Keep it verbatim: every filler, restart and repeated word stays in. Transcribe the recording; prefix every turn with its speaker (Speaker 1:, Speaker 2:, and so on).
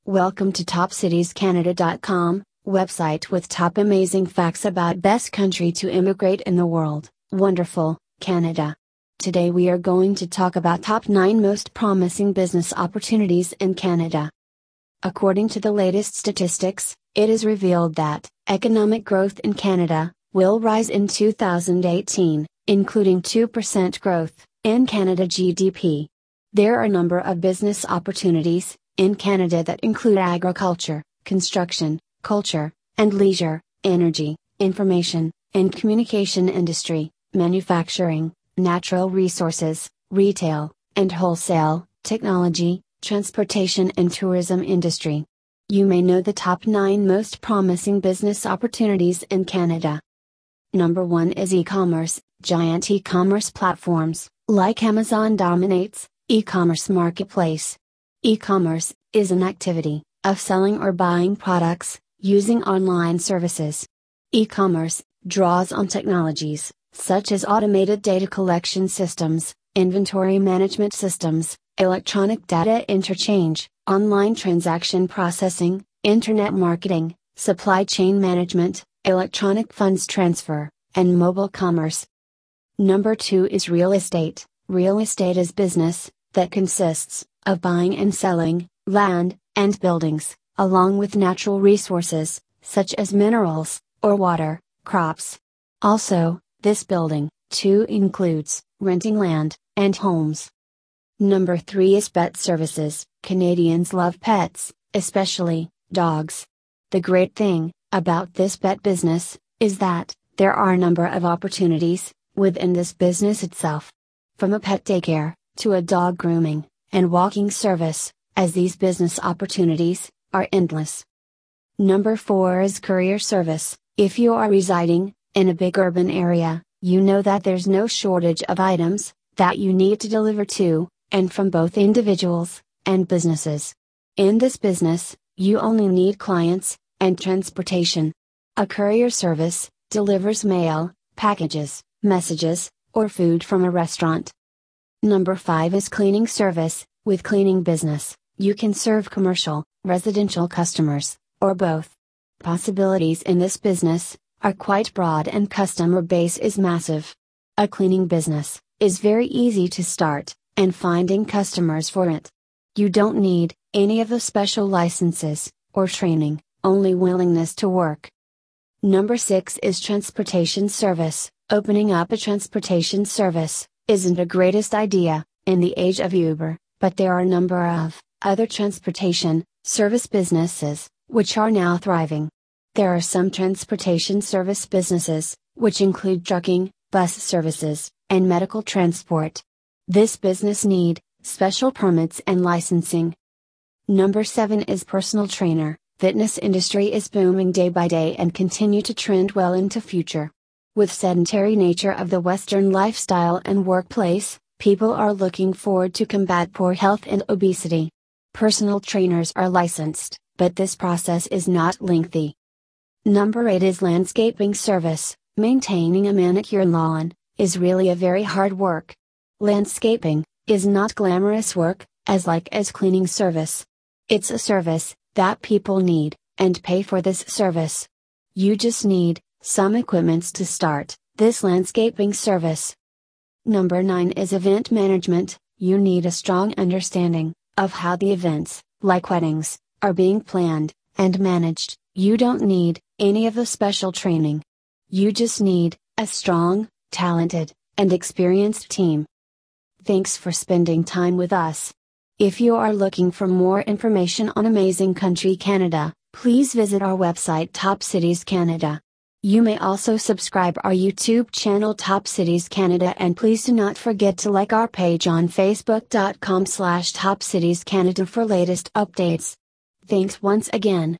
Speaker 1: Welcome to top cities canada dot com, website with top amazing facts about best country to immigrate in the world, wonderful, Canada. Today we are going to talk about top nine most promising business opportunities in Canada. According to the latest statistics, it is revealed that economic growth in Canada will rise in two thousand eighteen, including two percent growth in Canada G D P. There are a number of business opportunities in Canada that include agriculture, construction, culture, and leisure, energy, information, and communication industry, manufacturing, natural resources, retail, and wholesale, technology, transportation and tourism industry. You may know the top nine most promising business opportunities in Canada. Number one is e-commerce. Giant e-commerce platforms, like Amazon dominates e-commerce marketplace. E-commerce is an activity of selling or buying products using online services. E-commerce draws on technologies such as automated data collection systems, inventory management systems, electronic data interchange, online transaction processing, internet marketing, supply chain management, electronic funds transfer, and mobile commerce. Number two is real estate. Real estate is business that consists of buying and selling land and buildings, along with natural resources, such as minerals, or water, crops. Also, this building, too, includes renting land and homes. Number three is pet services. Canadians love pets, especially dogs. The great thing about this pet business is that there are a number of opportunities within this business itself. From a pet daycare to a dog grooming and walking service, as these business opportunities are endless. Number four is courier service. If you are residing in a big urban area, you know that there's no shortage of items that you need to deliver to and from both individuals and businesses. In this business, you only need clients and transportation. A courier service delivers mail, packages, messages, or food from a restaurant. Number five is cleaning service. With cleaning business, you can serve commercial, residential customers, or both. Possibilities in this business are quite broad and customer base is massive. A cleaning business is very easy to start, and finding customers for it. You don't need any of the special licenses or training, only willingness to work. Number six is transportation service. Opening up a transportation service isn't the greatest idea in the age of Uber, but there are a number of other transportation service businesses which are now thriving. There are some transportation service businesses which include trucking, bus services, and medical transport. This business need special permits and licensing. Number seven is personal trainer. Fitness industry is booming day by day and continue to trend well into future. With sedentary nature of the Western lifestyle and workplace, people are looking forward to combat poor health and obesity. Personal trainers are licensed, but this process is not lengthy. Number eight is landscaping service. Maintaining a manicure lawn is really a very hard work. Landscaping is not glamorous work, as like as cleaning service. It's a service that people need, and pay for this service. You just need some equipments to start this landscaping service. Number nine is event management. You need a strong understanding of how the events, like weddings, are being planned and managed. You don't need any of the special training. You just need a strong, talented, and experienced team. Thanks for spending time with us. If you are looking for more information on amazing country Canada, please visit our website Top Cities Canada. You may also subscribe our YouTube channel Top Cities Canada, and please do not forget to like our page on facebook dot com slash Top Cities Canada for latest updates. Thanks once again.